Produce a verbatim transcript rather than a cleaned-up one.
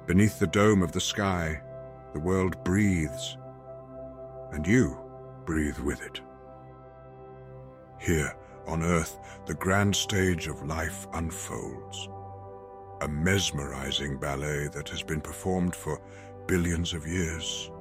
Beneath the dome of the sky, the world breathes, and you breathe with it. Here, on Earth, the grand stage of life unfolds. A mesmerizing ballet that has been performed for billions of years.